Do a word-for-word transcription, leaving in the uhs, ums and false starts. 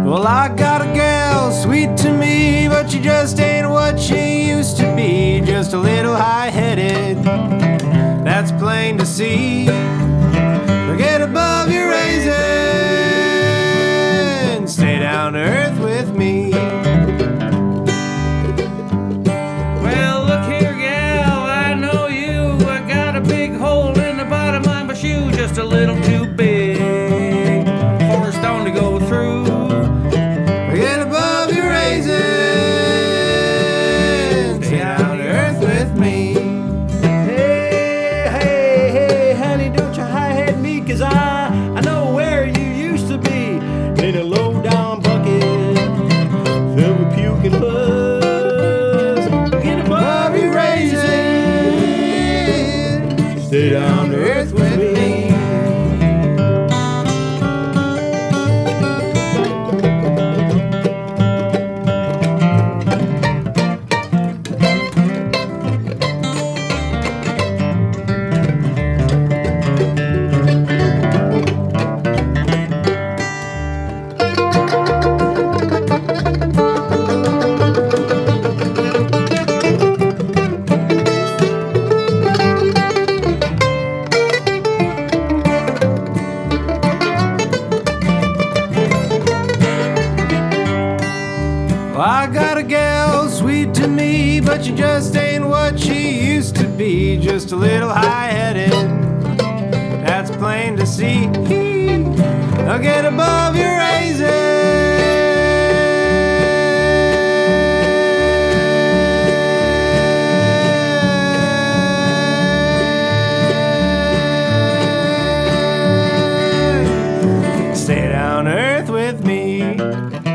Well, I got a gal, sweet to me, but she just ain't what she used to be. Just a little high-headed, that's plain to see. Get above your raising, stay down to earth with me. Well, look here, gal, I know you. I got a big hole in the bottom of my shoe, just a little too big for a stone to go through. Get above your raising, stay down to earth with me. Hey, hey, hey, honey, don't you high-head me, 'cause I, I know where you used to be. In a low-down bucket filled with puke and buzz. Get above your raising, stay down to earth with me. I got a gal, sweet to me, but she just ain't what she used to be. Just a little high-headed, that's plain to see. Now get above your raising, stay down to earth with me.